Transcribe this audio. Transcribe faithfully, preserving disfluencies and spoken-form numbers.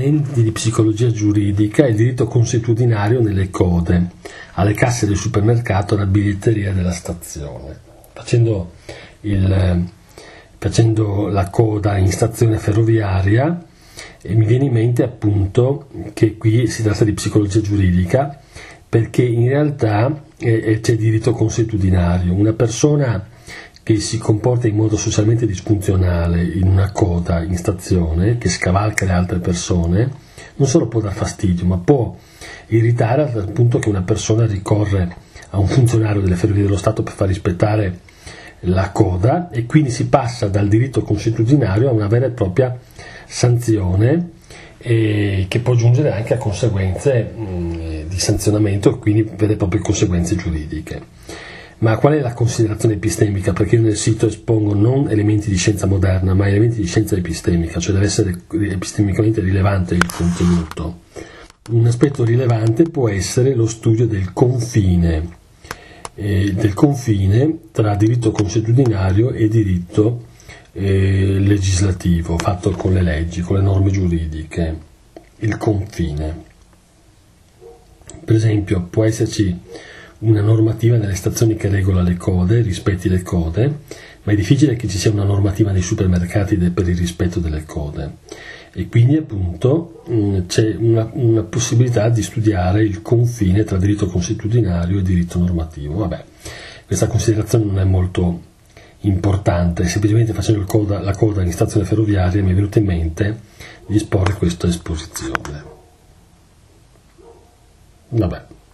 elementi di psicologia giuridica e il diritto consuetudinario nelle code, alle casse del supermercato, alla biglietteria della stazione. Facendo, il, facendo la coda in stazione ferroviaria, e mi viene in mente appunto che qui si tratta di psicologia giuridica, perché in realtà eh, c'è diritto consuetudinario. Una persona che si comporta in modo socialmente disfunzionale in una coda in stazione, che scavalca le altre persone, non solo può dar fastidio, ma può irritare al punto che una persona ricorre a un funzionario delle Ferrovie dello Stato per far rispettare la coda, e quindi si passa dal diritto consuetudinario a una vera e propria sanzione, eh, che può giungere anche a conseguenze mh, di sanzionamento e quindi vere e proprie conseguenze giuridiche. Ma qual è la considerazione epistemica? Perché io nel sito espongo non elementi di scienza moderna, ma elementi di scienza epistemica, cioè deve essere epistemicamente rilevante il contenuto. Un aspetto rilevante può essere lo studio del confine, eh, del confine tra diritto consuetudinario e diritto eh, legislativo, fatto con le leggi, con le norme giuridiche. Il confine. Per esempio, può esserci una normativa nelle stazioni che regola le code, rispetti le code, ma è difficile che ci sia una normativa nei supermercati per il rispetto delle code, e quindi appunto mh, c'è una, una possibilità di studiare il confine tra diritto consuetudinario e diritto normativo. Vabbè, questa considerazione non è molto importante, semplicemente facendo il coda, la coda in stazione ferroviaria mi è venuto in mente di esporre questa esposizione. Vabbè.